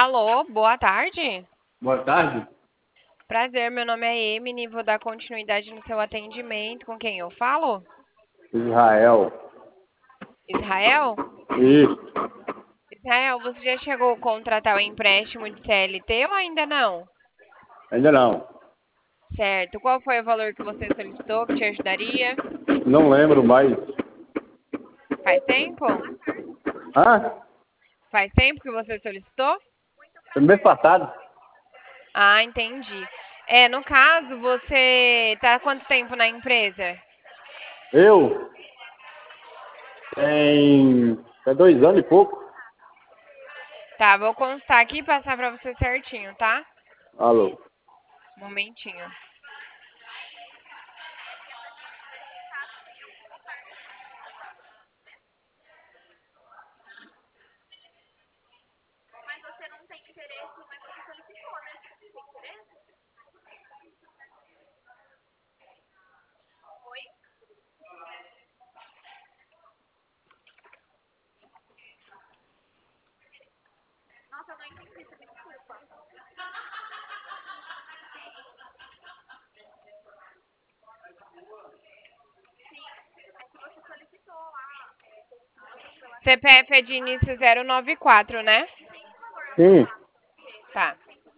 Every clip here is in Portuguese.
Alô, boa tarde. Boa tarde, Prazer, meu nome é Emily, vou dar continuidade no seu atendimento. Com quem eu falo? Israel. Israel? Isso, Israel, você já chegou a contratar o empréstimo de CLT ou ainda não? ainda não. Certo. Qual foi o valor que você solicitou que te ajudaria? Não lembro mais. Faz tempo? Ah, Faz tempo que você solicitou? foi mês passado. Ah, entendi. No caso, você tá há quanto tempo na empresa? Eu tem 2 anos e pouco. Tá, vou constar aqui e passar pra você certinho, tá? Alô. Momentinho. CPF é de início 094, né? Sim, Tá.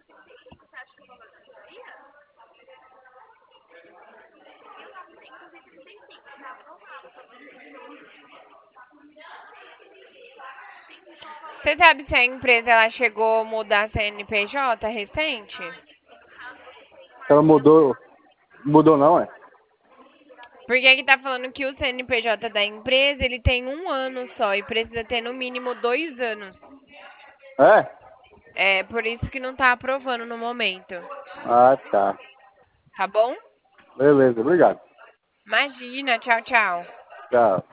Você sabe se a empresa ela chegou a mudar a CNPJ recente? ela mudou não, é? Porque aqui tá falando que o CNPJ da empresa ele tem 1 ano só e precisa ter no mínimo 2 anos. É? É por isso que não tá aprovando no momento. Ah, tá. Tá bom? Beleza, obrigado. Imagina, tchau, tchau. Tchau.